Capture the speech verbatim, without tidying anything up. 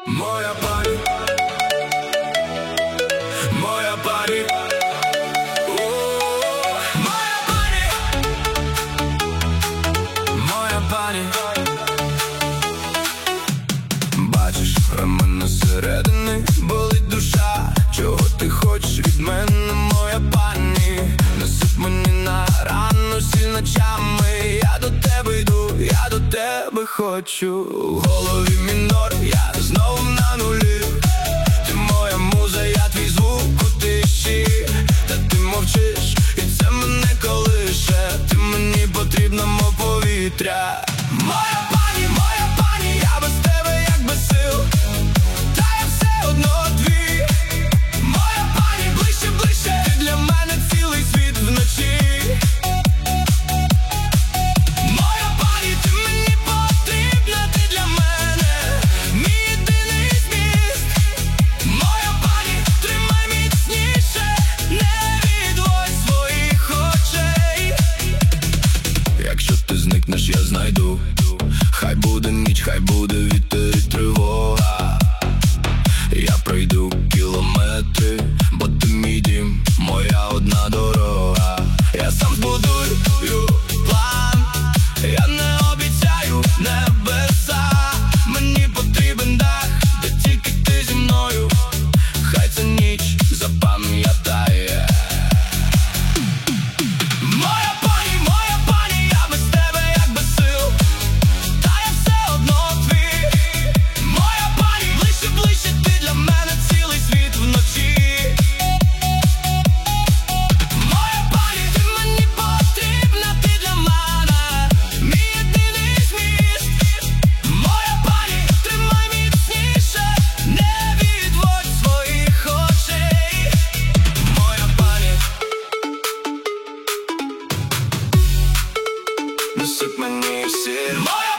Моя пані, моя пані, моя пані, моя пані. Бачиш, в мене зсередини болить душа. Чого ти хочеш від мене, моя пані? Насип мені на рану сіль ночами. Я до тебе йду, я до тебе хочу. В голові мінор, я знову на нулі. Ти моя муза, я твій звук у тиші. Та ти мовчиш, і це мене колише. Ти мені потрібна, мов повітря. Моя пані, моя пані, я без тебе як без сил. Та я все одно твій. Моя пані, ближче, ближче. Ти для мене цілий світ вночі. Моя пані, ти мені потрібна, ти для мене мій єдиний зміст. Моя пані, тримай міцніше, не відводь своїх очей. Якщо ти зникнеш, я знайду. Хай буде ніч, хай буде вітер і тривога. Я пройду кілометри, бо ти мій дім, моя одна дорога. Я сам збудую план, я не обіцяю небеса. Мені потрібен дах, де тільки ти зі мною. Хай ця ніч запам'ятає. Моя пані, моя пані, я без тебе як без сил. Та я все одно твій. Моя пані, ближче, ближче, ти для мене цілий світ вночі. Моя пані, ти мені потрібна, ти для мене мій єдиний зміст. Моя пані, тримай міцніше, не відводь своїх очей. Моя пані, насип мені сіль. Моя